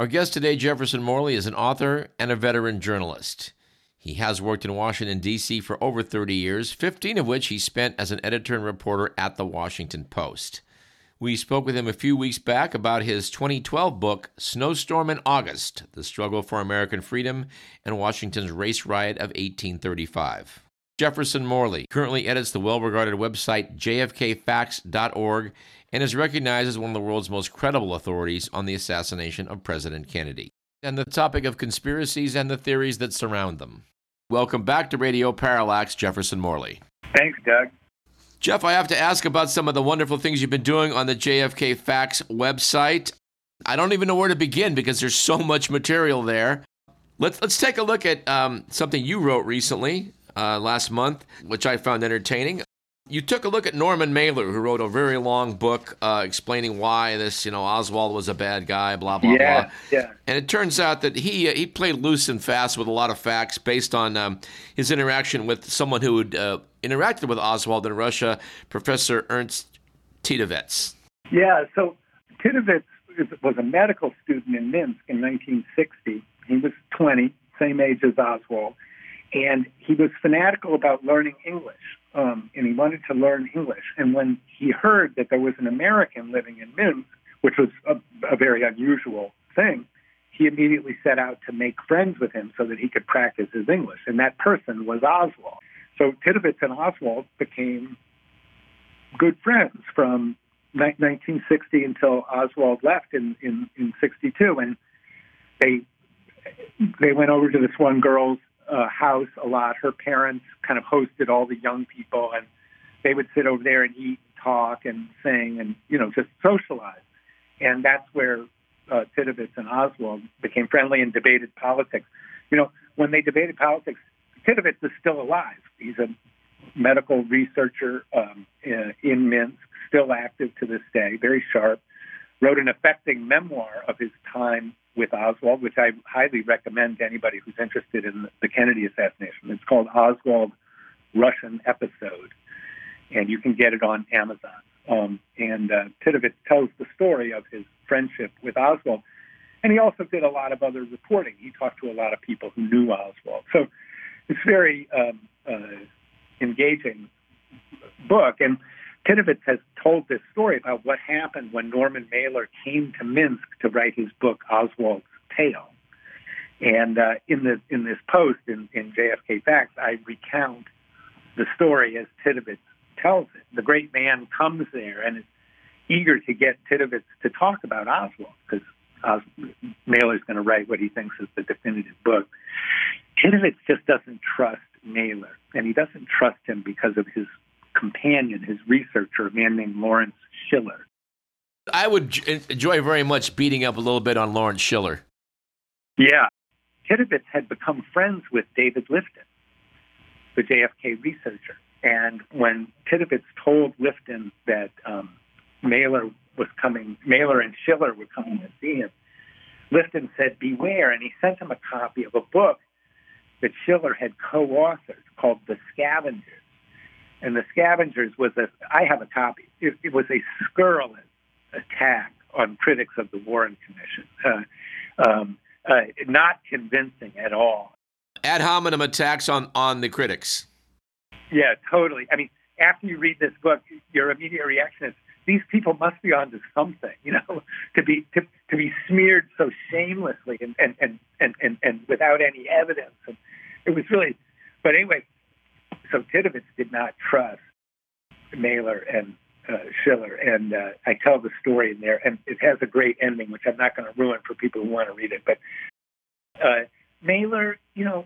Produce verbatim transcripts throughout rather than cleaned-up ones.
Our guest today, Jefferson Morley, is an author and a veteran journalist. He has worked in Washington, D C for over thirty years, fifteen of which he spent as an editor and reporter at The Washington Post. We spoke with him a few weeks back about his twenty twelve book, Snowstorm in August, The Struggle for American Freedom and Washington's Race Riot of eighteen thirty-five. Jefferson Morley currently edits the well-regarded website j f k facts dot org and is recognized as one of the world's most credible authorities on the assassination of President Kennedy and the topic of conspiracies and the theories that surround them. Welcome back to Radio Parallax, Jefferson Morley. Thanks, Doug. Jeff, I have to ask about some of the wonderful things you've been doing on the J F K Facts website. I don't even know where to begin because there's so much material there. Let's let's take a look at um, something you wrote recently, uh, last month, which I found entertaining. You took a look at Norman Mailer, who wrote a very long book uh, explaining why this, you know, Oswald was a bad guy, blah, blah, yeah, blah. Yeah. And it turns out that he uh, he played loose and fast with a lot of facts based on um, his interaction with someone who had uh, interacted with Oswald in Russia, Professor Ernst Titovets. Yeah, so Titovets was a medical student in Minsk in nineteen sixty. He was twenty, same age as Oswald, and he was fanatical about learning English. Um, and he wanted to learn English. And when he heard that there was an American living in Minsk, which was a, a very unusual thing, he immediately set out to make friends with him so that he could practice his English. And that person was Oswald. So Titovets and Oswald became good friends from nineteen sixty until Oswald left in, in, in sixty-two. And they they went over to this one girl's Uh, house a lot. Her parents kind of hosted all the young people, and they would sit over there and eat, talk, and sing, and you know, just socialize. And that's where uh, Titovets and Oswald became friendly and debated politics. You know, when they debated politics, Titovets is still alive. He's a medical researcher um, in, in Minsk, still active to this day, very sharp. Wrote an affecting memoir of his time with Oswald, which I highly recommend to anybody who's interested in the Kennedy assassination. It's called Oswald Russian Episode, and you can get it on Amazon. Um, and uh, Titovets tells the story of his friendship with Oswald, and he also did a lot of other reporting. He talked to a lot of people who knew Oswald. So it's a very um, uh, engaging book, and Titovets has told this story about what happened when Norman Mailer came to Minsk to write his book, Oswald's Tale. And uh, in the in this post in, in J F K Facts, I recount the story as Titovets tells it. The great man comes there and is eager to get Titovets to talk about Oswald, because Os- Mailer's going to write what he thinks is the definitive book. Titovets just doesn't trust Mailer, and he doesn't trust him because of his companion, his researcher, a man named Lawrence Schiller. I would enjoy very much beating up a little bit on Lawrence Schiller. Yeah. Titovets had become friends with David Lifton, the J F K researcher. And when Titovets told Lifton that um, Mailer was coming, Mailer and Schiller were coming to see him, Lifton said, beware, and he sent him a copy of a book that Schiller had co-authored called The Scavengers. And The Scavengers was a, I have a copy, it, it was a scurrilous attack on critics of the Warren Commission. Uh, um, uh, not convincing at all. Ad hominem attacks on, on the critics. Yeah, totally. I mean, after you read this book, your immediate reaction is, these people must be onto something, you know, to be to, to be smeared so shamelessly and, and, and, and, and, and without any evidence. And it was really, but anyway, so Titovets did not trust Mailer and uh, Schiller, and uh, I tell the story in there, and it has a great ending, which I'm not going to ruin for people who want to read it. But uh, Mailer, you know,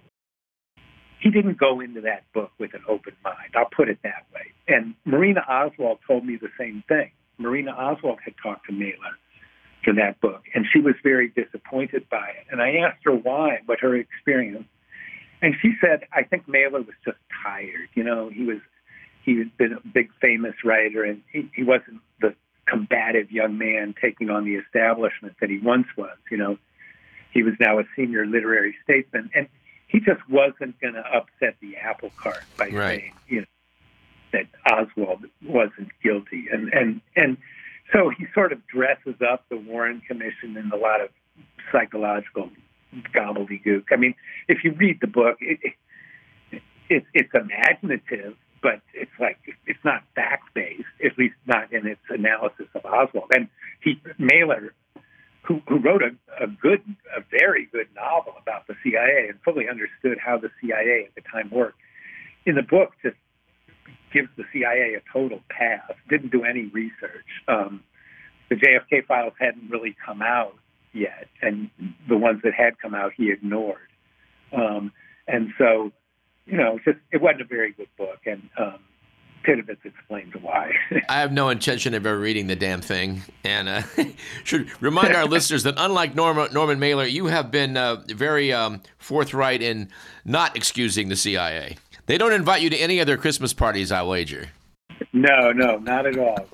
he didn't go into that book with an open mind. I'll put it that way. And Marina Oswald told me the same thing. Marina Oswald had talked to Mailer for that book, and she was very disappointed by it. And I asked her why, what her experience. And she said, I think Mailer was just tired. You know, he was, he had been a big famous writer, and he, he wasn't the combative young man taking on the establishment that he once was. You know, he was now a senior literary statesman, and he just wasn't going to upset the apple cart by right. saying, you know, that Oswald wasn't guilty. And, and, and so he sort of dresses up the Warren Commission in a lot of psychological gobbledygook. I mean, if you read the book, it, it, it, it's imaginative, but it's like it's not fact-based, at least not in its analysis of Oswald. And he, Mailer, who, who wrote a, a good, a very good novel about the C I A and fully understood how the C I A at the time worked, in the book just gives the C I A a total pass, didn't do any research. Um, the J F K files hadn't really come out yet, and the ones that had come out he ignored. Um, and so, you know, just it wasn't a very good book, and um, Pitovitz explains why. I have no intention of ever reading the damn thing, and uh, should remind our listeners that unlike Norma, Norman Mailer, you have been uh, very um, forthright in not excusing the C I A. They don't invite you to any of their Christmas parties, I wager. No, no, not at all.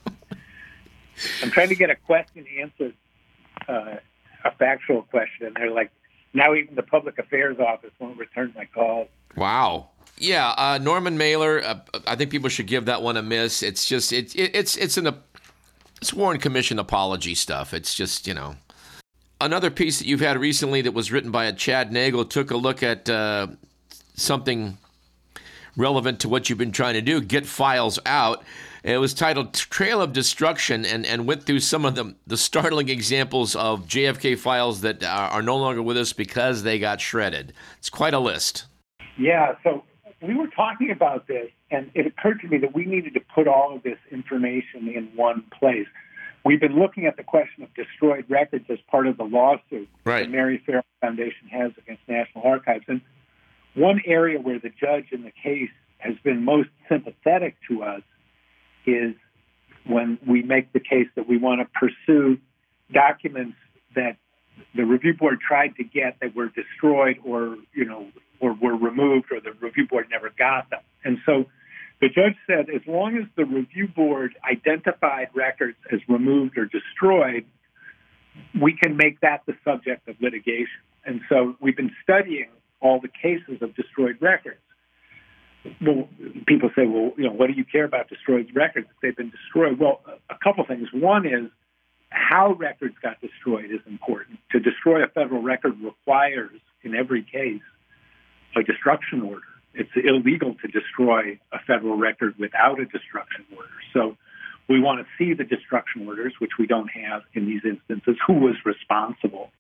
I'm trying to get a question answered, uh, a factual question, and they're like, now even the public affairs office won't return my calls. Wow. Yeah, uh, Norman Mailer. Uh, I think people should give that one a miss. It's just it, it it's it's an it's Warren Commission apology stuff. It's just you know another piece that you've had recently that was written by a Chad Nagel took a look at uh, something relevant to what you've been trying to do. Get files out. It was titled Trail of Destruction, and, and went through some of the, the startling examples of J F K files that are, are no longer with us because they got shredded. It's quite a list. Yeah, so we were talking about this, and it occurred to me that we needed to put all of this information in one place. We've been looking at the question of destroyed records as part of the lawsuit right. the Mary Farrell Foundation has against National Archives. And one area where the judge in the case has been most sympathetic to us is when we make the case that we want to pursue documents that the review board tried to get that were destroyed or, you know, or were removed, or the review board never got them. And so the judge said as long as the review board identified records as removed or destroyed, we can make that the subject of litigation. And so we've been studying all the cases of destroyed records. Well, people say, well, you know, what do you care about destroyed records if they've been destroyed? Well, a couple things. One is how records got destroyed is important. To destroy a federal record requires, in every case, a destruction order. It's illegal to destroy a federal record without a destruction order. So we want to see the destruction orders, which we don't have in these instances, who was responsible.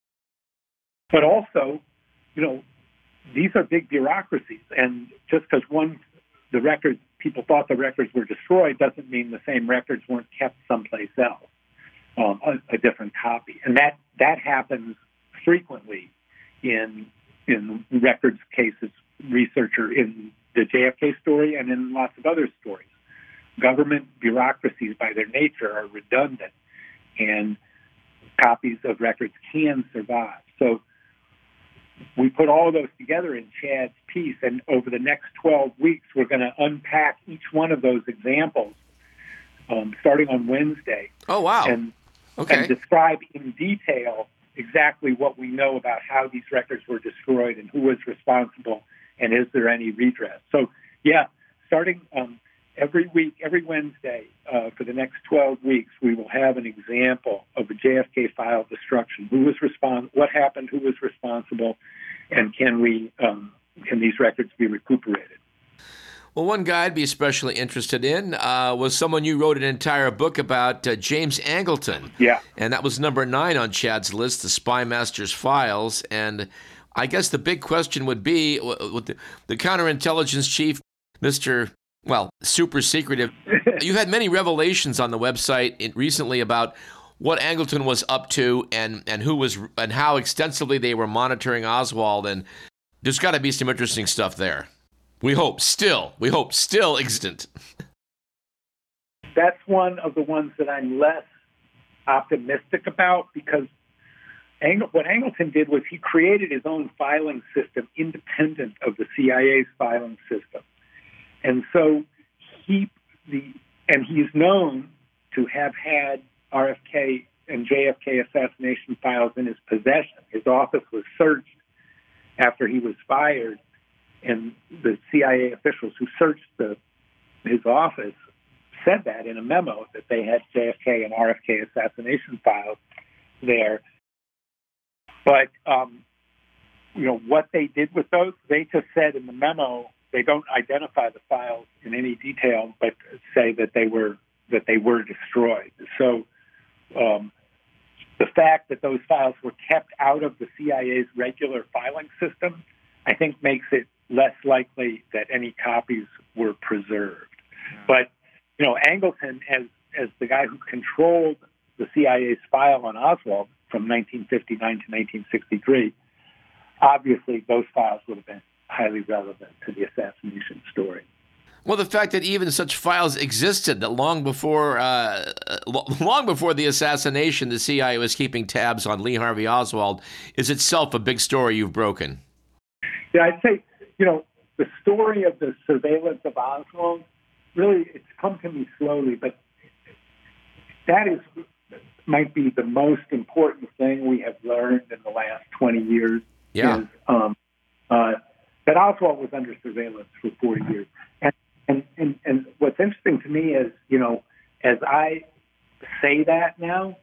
But also, you know, these are big bureaucracies, and just because one, the records, people thought the records were destroyed doesn't mean the same records weren't kept someplace else, um, a, a different copy. And that, that happens frequently in in records cases, researcher in the J F K story and in lots of other stories. Government bureaucracies by their nature are redundant, and copies of records can survive. So we put all of those together in Chad's piece, and over the next twelve weeks, we're going to unpack each one of those examples, um, starting on Wednesday. Oh, wow. And, okay. and describe in detail exactly what we know about how these records were destroyed and who was responsible, and is there any redress. So, yeah, starting um, every week, every Wednesday uh, for the next twelve weeks, we will have an example of a J F K file destruction. Who was respons- What happened? Who was responsible? And can we um, can these records be recuperated? Well, one guy I'd be especially interested in uh, was someone you wrote an entire book about, uh, James Angleton. Yeah. And that was number nine on Chad's list, the Spy Master's Files. And I guess the big question would be, with the, the counterintelligence chief, Mister well, super secretive. You had many revelations on the website recently about what Angleton was up to and, and who was and how extensively they were monitoring Oswald. And there's got to be some interesting stuff there. We hope still, we hope still existent. That's one of the ones that I'm less optimistic about, because Ang- what Angleton did was he created his own filing system independent of the C I A's filing system. And so he, the, and he's known to have had R F K and J F K assassination files in his possession. His office was searched after he was fired, and the C I A officials who searched the, his office said that in a memo, that they had J F K and R F K assassination files there. But, um, you know, what they did with those, they just said in the memo, they don't identify the files in any detail, but say that they were that they were destroyed. So um, the fact that those files were kept out of the C I A's regular filing system, I think makes it less likely that any copies were preserved. But, you know, Angleton, as as the guy who controlled the C I A's file on Oswald from nineteen fifty-nine to nineteen sixty-three, obviously those files would have been highly relevant to the assassination story. Well, the fact that even such files existed, that long before uh, long before the assassination, the C I A was keeping tabs on Lee Harvey Oswald, is itself a big story you've broken. Yeah, I'd say, you know, the story of the surveillance of Oswald, really, it's come to me slowly, but that is might be the most important thing we have learned in the last twenty years. Yeah. Is, um, uh, that Oswald was under surveillance for forty years. And, and, and, and what's interesting to me is, you know, as I say that now,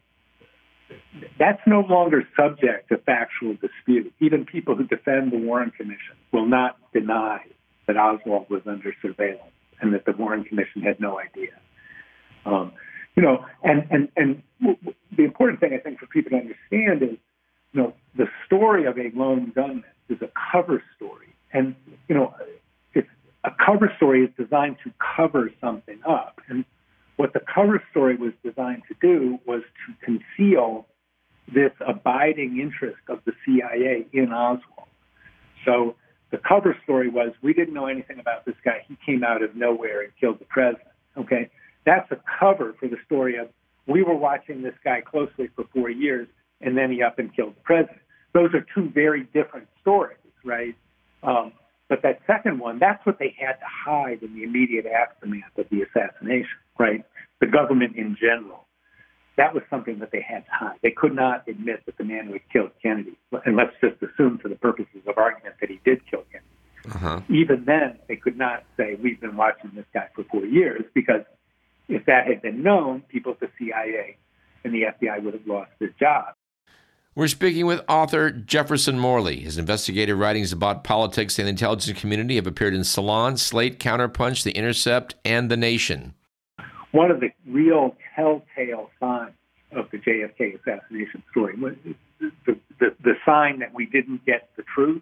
that's no longer subject to factual dispute. Even people who defend the Warren Commission will not deny that Oswald was under surveillance and that the Warren Commission had no idea. Um, you know, and, and, and the important thing I think for people to understand is, you know, the story of a lone gunman is a cover story. And, you know, it's, a cover story is designed to cover something up. And what the cover story was designed to do was to conceal this abiding interest of the C I A in Oswald. So the cover story was, we didn't know anything about this guy. He came out of nowhere and killed the president. Okay? That's a cover for the story of, we were watching this guy closely for four years, and then he up and killed the president. Those are two very different stories, right? Um, but that second one, that's what they had to hide in the immediate aftermath of the assassination, right? The government in general. That was something that they had to hide. They could not admit that the man who had killed Kennedy, and let's just assume for the purposes of argument that he did kill Kennedy. Uh-huh. Even then, they could not say, we've been watching this guy for four years, because if that had been known, people at the C I A and the F B I would have lost their job. We're speaking with author Jefferson Morley. His investigative writings about politics and the intelligence community have appeared in Salon, Slate, Counterpunch, The Intercept, and The Nation. One of the real telltale signs of the J F K assassination story, the, the, the sign that we didn't get the truth,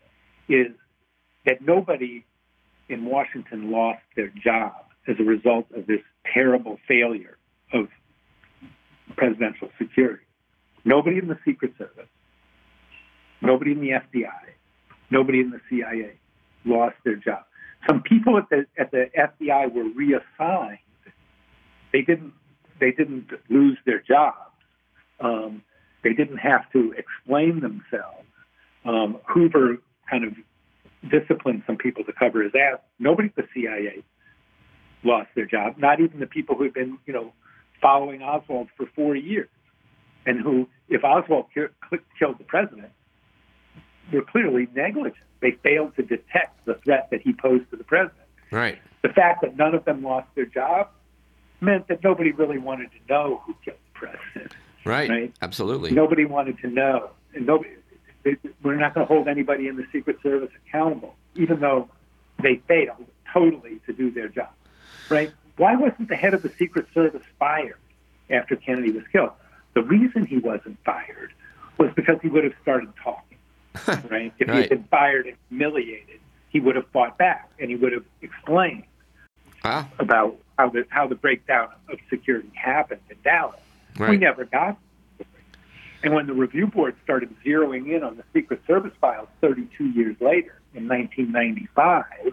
is that nobody in Washington lost their job as a result of this terrible failure of presidential security. Nobody in the Secret Service, nobody in the F B I, nobody in the C I A lost their job. Some people at the at the F B I were reassigned. They didn't they didn't lose their jobs. Um, they didn't have to explain themselves. Um, Hoover kind of disciplined some people to cover his ass. Nobody at the C I A lost their job. Not even the people who had been, you know, following Oswald for four years, and who, if Oswald ki- killed the president, were clearly negligent. They failed to detect the threat that he posed to the president. Right. The fact that none of them lost their job meant that nobody really wanted to know who killed the president. Right. Right. Absolutely. Nobody wanted to know, and nobody. They, we're not going to hold anybody in the Secret Service accountable, even though they failed totally to do their job. Right? Why wasn't the head of the Secret Service fired after Kennedy was killed? The reason he wasn't fired was because he would have started talking. Right? If right. he had been fired and humiliated, he would have fought back, and he would have explained huh? about how the how the breakdown of security happened in Dallas. Right. We never got it. And when the review board started zeroing in on the Secret Service files thirty-two years later, in nineteen ninety-five,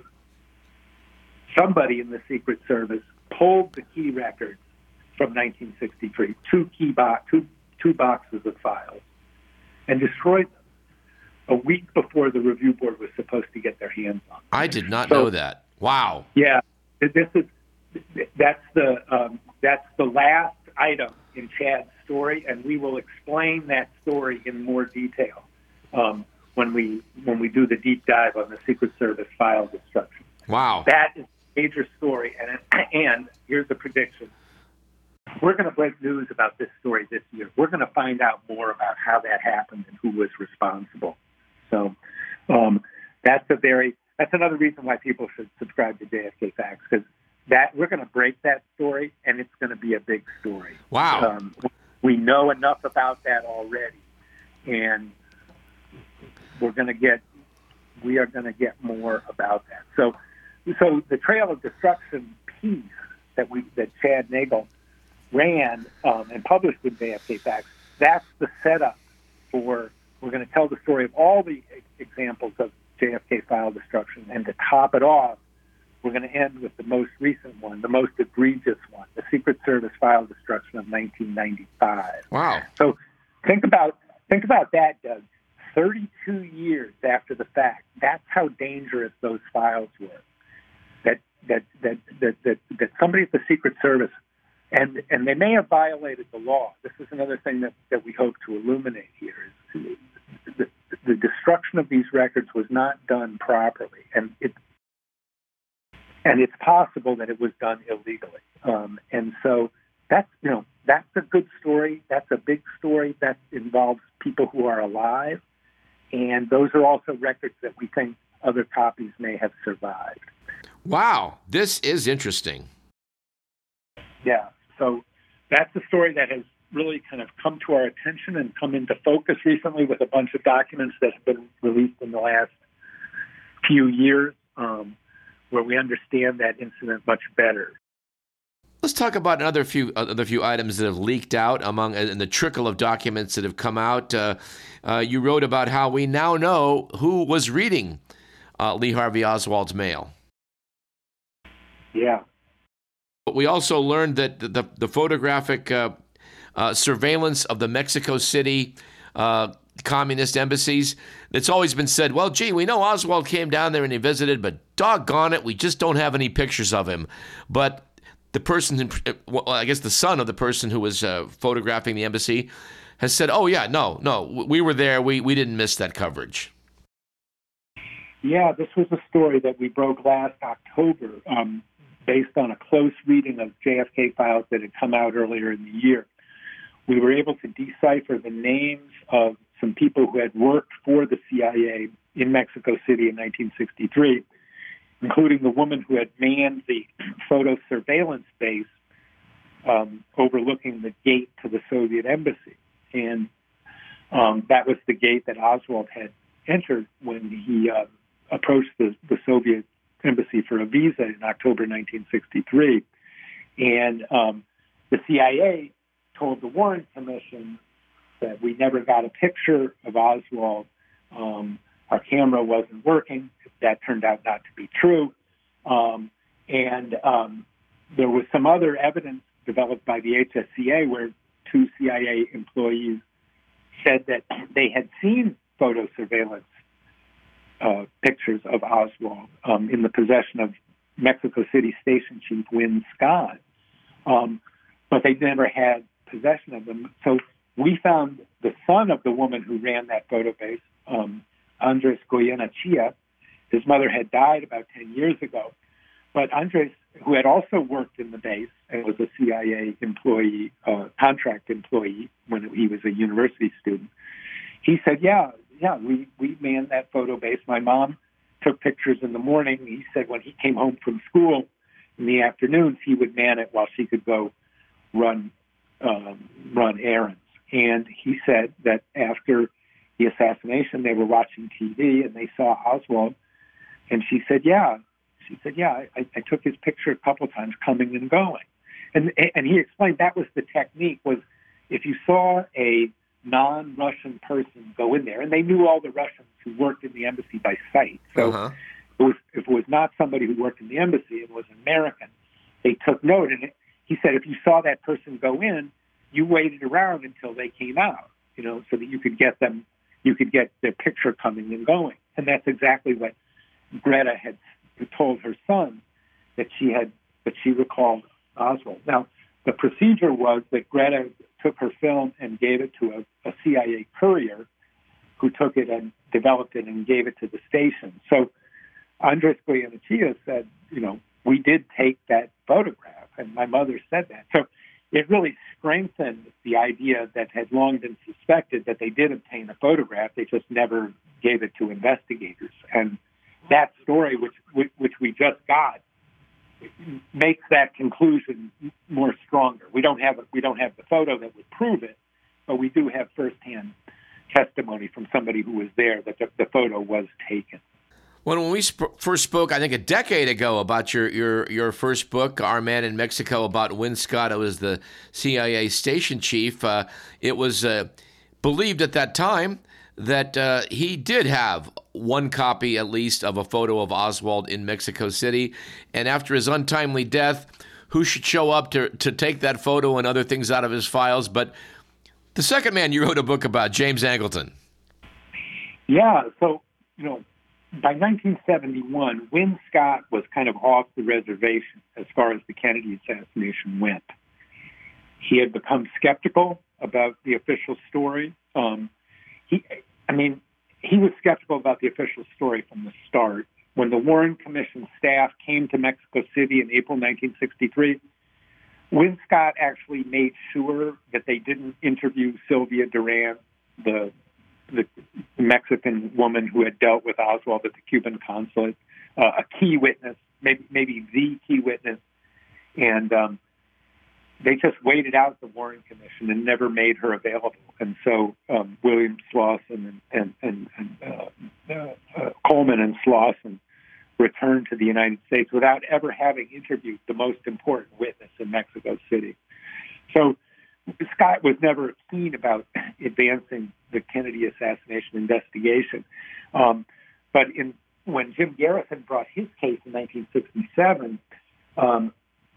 somebody in the Secret Service pulled the key records from nineteen sixty-three, two key bo- two, two boxes of files, and destroyed them a week before the review board was supposed to get their hands on them. I did not so, know that. Wow. Yeah, this is that's the um, that's the last item in Chad's story, and we will explain that story in more detail um, when we when we do the deep dive on the Secret Service file destruction. Wow. That is a major story, and and here's the prediction: we're going to break news about this story this year. We're going to find out more about how that happened and who was responsible. So um, that's a very that's another reason why people should subscribe to J F K Facts, because that we're going to break that story, and it's going to be a big story. Wow. Um, we know enough about that already, and we're going to get we are going to get more about that. So, so the Trail of Destruction piece that we that Chad Nagel ran um, and published in J F K Facts, that's the setup for. We're going to tell the story of all the examples of J F K file destruction, and to top it off, we're going to end with the most recent one, the most egregious one, the Secret Service file destruction of nineteen ninety-five. Wow. So think about think about that, Doug. thirty-two years after the fact, that's how dangerous those files were. That that that that that, that somebody at the Secret Service, and and they may have violated the law. This is another thing that, that we hope to illuminate here. Is the, the destruction of these records was not done properly, and it and it's possible that it was done illegally. Um, and so that's you know that's a good story. That's a big story that involves people who are alive, and those are also records that we think other copies may have survived. Wow, this is interesting. Yeah, so that's a story that has really kind of come to our attention and come into focus recently with a bunch of documents that have been released in the last few years, um, where we understand that incident much better. Let's talk about another few other few items that have leaked out among in the trickle of documents that have come out. Uh, uh, you wrote about how we now know who was reading uh, Lee Harvey Oswald's mail. Yeah. But we also learned that the, the, the photographic uh, uh, surveillance of the Mexico City uh, communist embassies, it's always been said, well, gee, we know Oswald came down there and he visited, but doggone it, we just don't have any pictures of him. But the person, well, I guess the son of the person who was uh, photographing the embassy has said, oh, yeah, no, no, we were there. We, we didn't miss that coverage. Yeah, this was a story that we broke last October um, based on a close reading of J F K files that had come out earlier in the year. We were able to decipher the names of some people who had worked for the C I A in Mexico City in nineteen sixty-three, including the woman who had manned the photo surveillance base um, overlooking the gate to the Soviet embassy. And um, that was the gate that Oswald had entered when he uh, approached the, the Soviet embassy for a visa in October nineteen sixty-three. And um, the C I A told the Warren Commission that we never got a picture of Oswald. Um, our camera wasn't working. That turned out not to be true. Um, and um, there was some other evidence developed by the H S C A where two C I A employees said that they had seen photo surveillance uh, pictures of Oswald um, in the possession of Mexico City Station Chief Win Scott. Um, but they never had possession of them. So we found the son of the woman who ran that photo base, um, Andres Goyenechea. His mother had died about ten years ago. But Andres, who had also worked in the base and was a C I A employee, uh, contract employee when he was a university student, he said, yeah, yeah, we, we manned that photo base. My mom took pictures in the morning. He said when he came home from school in the afternoons, he would man it while she could go run um, run errands. And he said that after the assassination, they were watching T V and they saw Oswald. And she said, yeah. She said, yeah, I, I took his picture a couple times coming and going. And and he explained that was the technique, was if you saw a non-Russian person go in there, and they knew all the Russians who worked in the embassy by sight. So uh-huh. it was, if it was not somebody who worked in the embassy, it was an American, they took note. And it, he said if you saw that person go in, you waited around until they came out, you know, so that you could get them, you could get their picture coming and going. And that's exactly what Greta had told her son, that she had, that she recalled Oswald. Now, the procedure was that Greta took her film and gave it to a, a C I A courier who took it and developed it and gave it to the station. So Andres Goyenechea said, you know, we did take that photograph, and my mother said that. So it really strengthened the idea that had long been suspected that they did obtain a photograph. They just never gave it to investigators. And that story, which which we just got, makes that conclusion more stronger. We don't have a, we don't have the photo that would prove it, but we do have firsthand testimony from somebody who was there that the, the photo was taken. Well, when we sp- first spoke, I think a decade ago, about your, your, your first book, Our Man in Mexico, about Win Scott, who was the C I A station chief, uh, it was uh, believed at that time that uh, he did have one copy, at least, of a photo of Oswald in Mexico City. And after his untimely death, who should show up to, to take that photo and other things out of his files? But the second man you wrote a book about, James Angleton. Yeah, so, you know, by nineteen seventy-one, Win Scott was kind of off the reservation as far as the Kennedy assassination went. He had become skeptical about the official story. Um, he, I mean, he was skeptical about the official story from the start. When the Warren Commission staff came to Mexico City in April nineteen sixty-three, Win Scott actually made sure that they didn't interview Sylvia Duran, the the Mexican woman who had dealt with Oswald at the Cuban consulate, uh, a key witness, maybe maybe the key witness, and um, they just waited out the Warren Commission and never made her available. And so um, William Slauson and, and, and, and uh, uh, uh, Coleman and Slauson returned to the United States without ever having interviewed the most important witness in Mexico City. So Scott was never keen about advancing the Kennedy assassination investigation. Um, but in, when Jim Garrison brought his case in nineteen sixty-seven, um,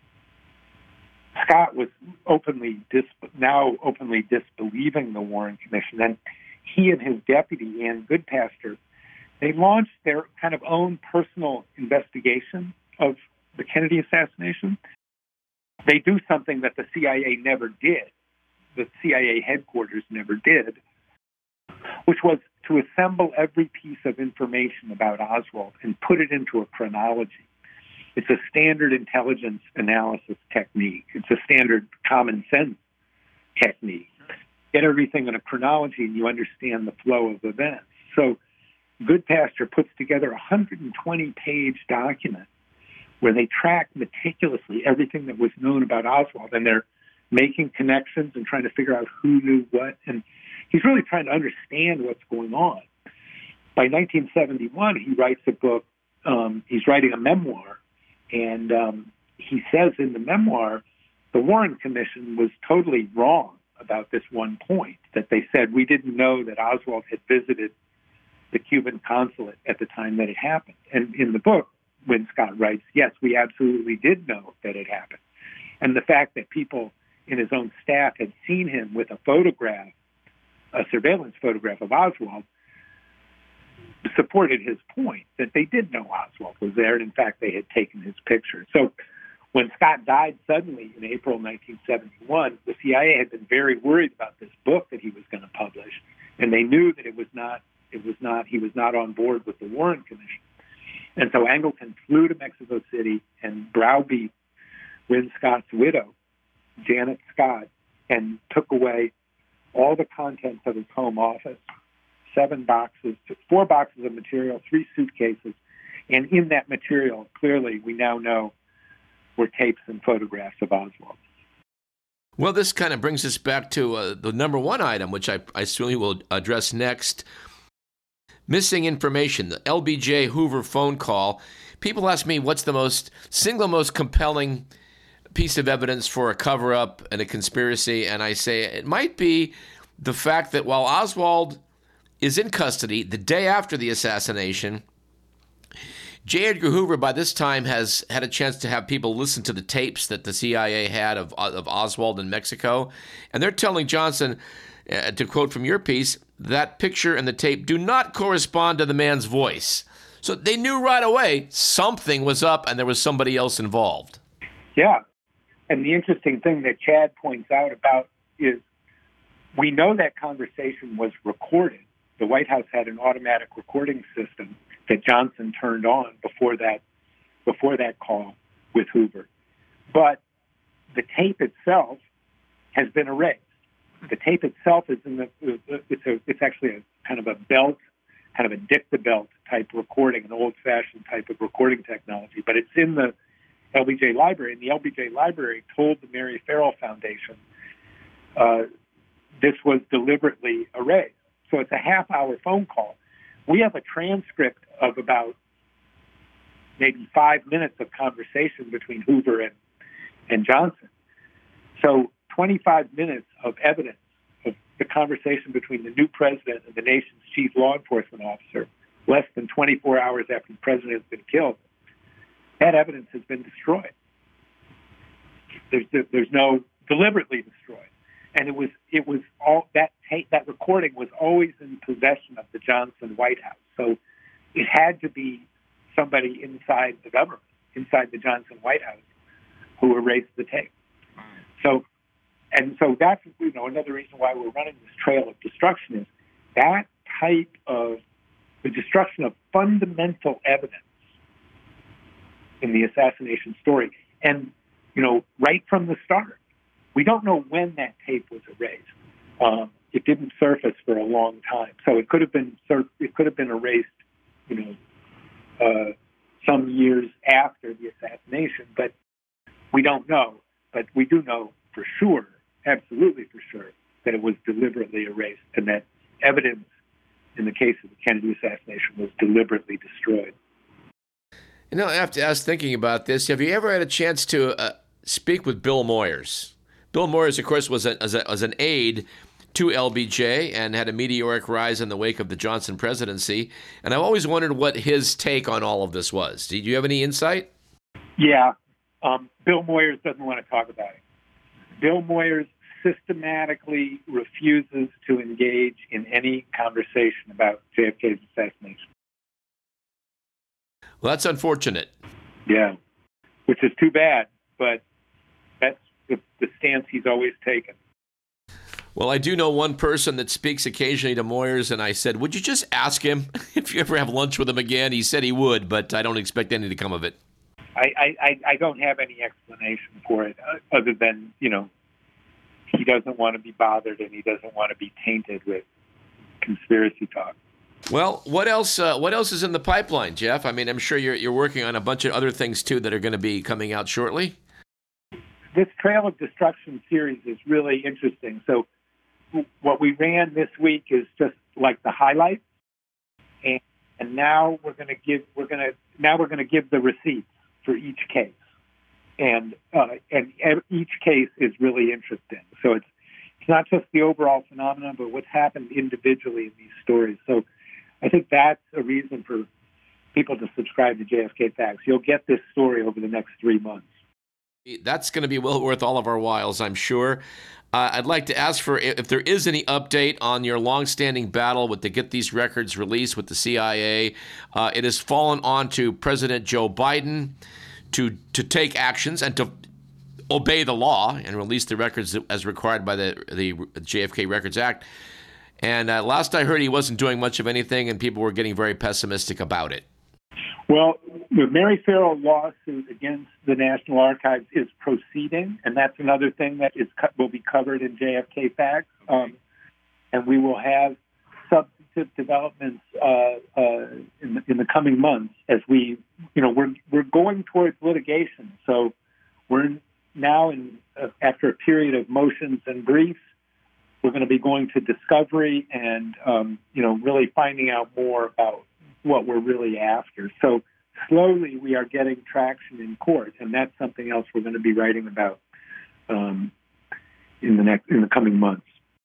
Scott was openly dis- now openly disbelieving the Warren Commission, and he and his deputy, Ann Goodpaster, they launched their kind of own personal investigation of the Kennedy assassination. They do something that the C I A never did, the C I A headquarters never did, which was to assemble every piece of information about Oswald and put it into a chronology. It's a standard intelligence analysis technique. It's a standard common sense technique. Get everything in a chronology and you understand the flow of events. So Goodpaster puts together a one hundred twenty page document where they track meticulously everything that was known about Oswald, and they're making connections and trying to figure out who knew what. And he's really trying to understand what's going on. By nineteen seventy-one, he writes a book. Um, he's writing a memoir, and um, he says in the memoir, the Warren Commission was totally wrong about this one point, that they said we didn't know that Oswald had visited the Cuban consulate at the time that it happened. And in the book, Win Scott writes, yes, we absolutely did know that it happened. And the fact that people in his own staff had seen him with a photograph, a surveillance photograph of Oswald, supported his point that they did know Oswald was there, and in fact, they had taken his picture. So when Scott died suddenly in April nineteen seventy-one, the C I A had been very worried about this book that he was going to publish, and they knew that it was not, it was not, he was not on board with the Warren Commission. And so Angleton flew to Mexico City and browbeat Win Scott's widow, Janet Scott, and took away all the contents of his home office, seven boxes, four boxes of material, three suitcases. And in that material, clearly, we now know, were tapes and photographs of Oswald. Well, this kind of brings us back to uh, the number one item, which I, I certainly will address next. Missing information, the L B J Hoover phone call. People ask me what's the most single most compelling piece of evidence for a cover-up and a conspiracy, and I say it might be the fact that while Oswald is in custody the day after the assassination, J. Edgar Hoover by this time has had a chance to have people listen to the tapes that the C I A had of, of Oswald in Mexico, and they're telling Johnson, uh, to quote from your piece, that picture and the tape do not correspond to the man's voice. So they knew right away something was up and there was somebody else involved. Yeah. And the interesting thing that Chad points out about is we know that conversation was recorded. The White House had an automatic recording system that Johnson turned on before that before that call with Hoover. But the tape itself has been erased. The tape itself is in the, it's a, it's actually a kind of a belt, kind of a dicta-belt type recording, an old-fashioned type of recording technology, but it's in the L B J library, and the L B J library told the Mary Farrell Foundation uh, this was deliberately erased. So it's a half-hour phone call. We have a transcript of about maybe five minutes of conversation between Hoover and, and Johnson. So twenty-five minutes of evidence of the conversation between the new president and the nation's chief law enforcement officer, less than twenty-four hours after the president has been killed. That evidence has been destroyed. There's there's no deliberately destroyed, and it was it was all that tape, that recording was always in possession of the Johnson White House. So it had to be somebody inside the government, inside the Johnson White House, who erased the tape. So, and so that's, you know, another reason why we're running this trail of destruction is that type of the destruction of fundamental evidence in the assassination story. And, you know, right from the start, we don't know when that tape was erased. Um, it didn't surface for a long time, so it could have been it could have been erased, you know, uh, some years after the assassination. But we don't know. But we do know for sure, absolutely for sure, that it was deliberately erased, and that evidence in the case of the Kennedy assassination was deliberately destroyed. You know, I have to ask, thinking about this, have you ever had a chance to uh, speak with Bill Moyers? Bill Moyers, of course, was, a, as, a, as an aide to L B J and had a meteoric rise in the wake of the Johnson presidency. And I've always wondered what his take on all of this was. Did you have any insight? Yeah. Um, Bill Moyers doesn't want to talk about it. Bill Moyers systematically refuses to engage in any conversation about J F K's assassination. Well, that's unfortunate. Yeah, which is too bad, but that's the, the stance he's always taken. Well, I do know one person that speaks occasionally to Moyers, and I said, would you just ask him if you ever have lunch with him again? He said he would, but I don't expect anything to come of it. I, I, I don't have any explanation for it other than, you know, he doesn't want to be bothered and he doesn't want to be tainted with conspiracy talk. Well, what else? Uh, what else is in the pipeline, Jeff? I mean, I'm sure you're you're working on a bunch of other things too that are going to be coming out shortly. This Trail of Destruction series is really interesting. So, what we ran this week is just like the highlights, and and now we're going to give we're going to now we're going to give the receipts for each case, and uh, and each case is really interesting. So it's it's not just the overall phenomenon, but what's happened individually in these stories. So I think that's a reason for people to subscribe to J F K Facts. You'll get this story over the next three months. That's going to be well worth all of our whiles, I'm sure. Uh, I'd like to ask for if there is any update on your longstanding battle with to get these records released with the C I A. Uh, it has fallen on to President Joe Biden to to take actions and to obey the law and release the records as required by the the J F K Records Act. And uh, last I heard, he wasn't doing much of anything, and people were getting very pessimistic about it. Well, the Mary Farrell lawsuit against the National Archives is proceeding, and that's another thing that is will be covered in J F K Facts. Um, and we will have substantive developments uh, uh, in, the, in the coming months as we, you know, we're we're going towards litigation. So we're now in uh, after a period of motions and briefs. We're going to be going to discovery and, um, you know, really finding out more about what we're really after. So slowly we are getting traction in court, and that's something else we're going to be writing about um, in the next in the coming months.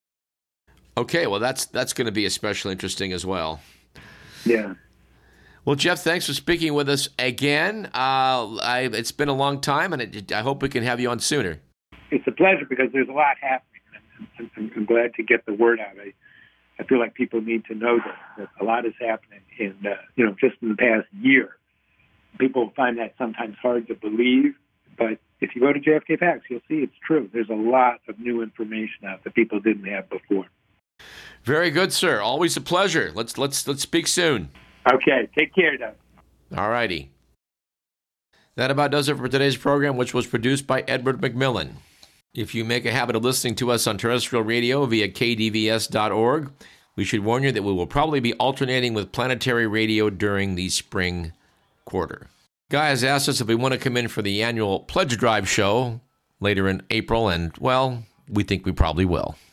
Okay, well, that's that's going to be especially interesting as well. Yeah. Well, Jeff, thanks for speaking with us again. Uh, I, it's been a long time, and it, I hope we can have you on sooner. It's a pleasure because there's a lot happening. I'm, I'm glad to get the word out. I, I feel like people need to know that, that a lot is happening in, uh, you know, just in the past year. People find that sometimes hard to believe, but if you go to J F K Facts, you'll see it's true. There's a lot of new information out that people didn't have before. Very good, sir. Always a pleasure. Let's let's let's speak soon. Okay. Take care, Doug. All righty. That about does it for today's program, which was produced by Edward McMillan. If you make a habit of listening to us on terrestrial radio via K D V S dot org, we should warn you that we will probably be alternating with planetary radio during the spring quarter. Guy has asked us if we want to come in for the annual Pledge Drive show later in April, and, well, we think we probably will.